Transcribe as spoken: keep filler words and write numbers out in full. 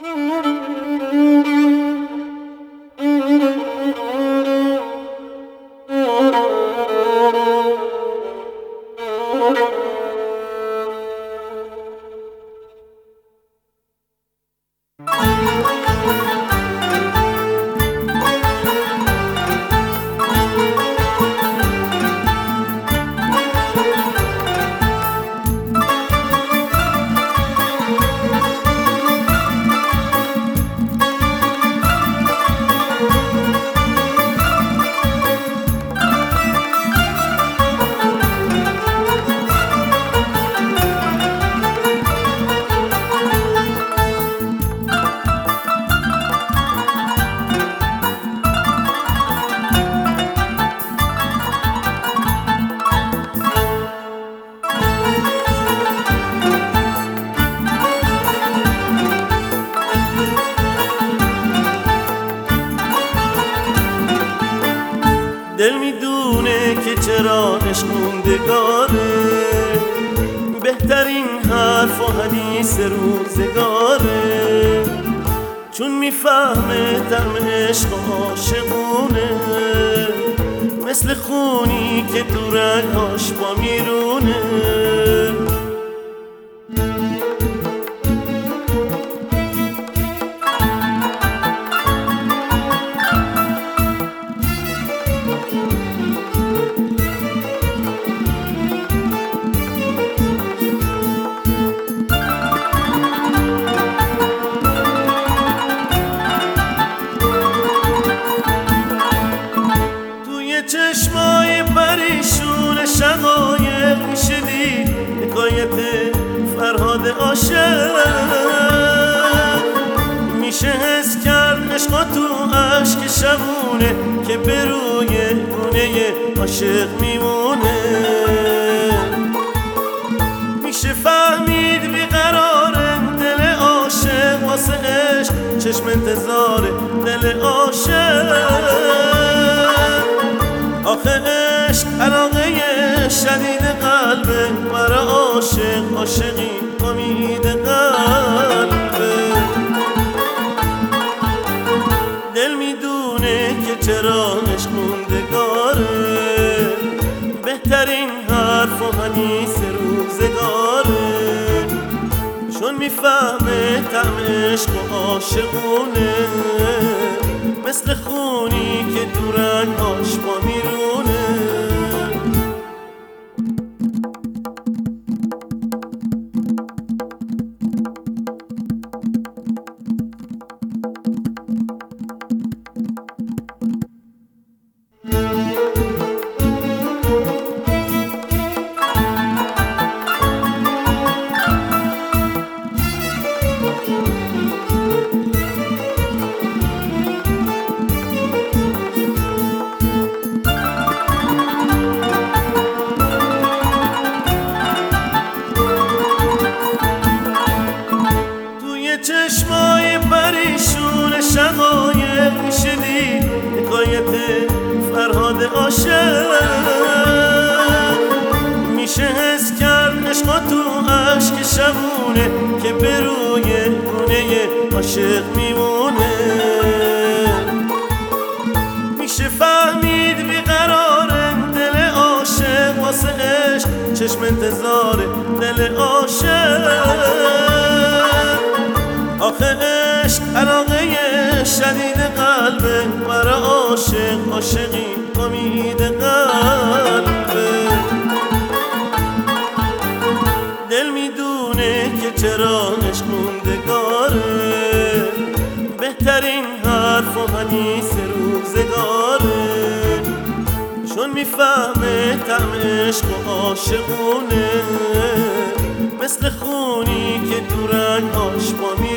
دل میدونه که چرا عشق موندگاره، بهترین حرف و حدیث روزگاره، چون میفهمه طعم عشق و عاشقونه، مثل خونی که تو رگهاش با میرونه. چشمای پریشون شقایق میشه دید حکایت فرهاد عاشق، میشه حس کرد عشقا تو عشق شبونه که به روی گونه عاشق میمونه. میشه فهمید بیقراره دل عاشق واسه عشق، چشم انتظاره دل عاشق. آخه عشق علاقه شدید قلبه، برا عاشق عاشقی امید قلبه. دل میدونه که چرا عشق موندگاره، بهترین حرف و حدیث روزگاره، چون میفهمه طعم عشق و عاشقونه، مثل خونی که تو رگهاش با میرونه. چشمای پریشون شقایق میشه دید حکایت فرهاد عاشق، میشه حس کرد عشقا تو عشق شبونه که به روی گونه عاشق میمونه. میشه فهمید بیقراره دل عاشق واسه عشق، چشم انتظاره دل عاشق. آخه عشق علاقه شدید قلبه، برا عاشق عاشقی امید قلبه. دل میدونه که چرا عشق موندگاره، بهترین حرف و حدیث روزگاره، چون میفهمه طعم عشق و عاشقونه، مثل خونی که تو رگهاش با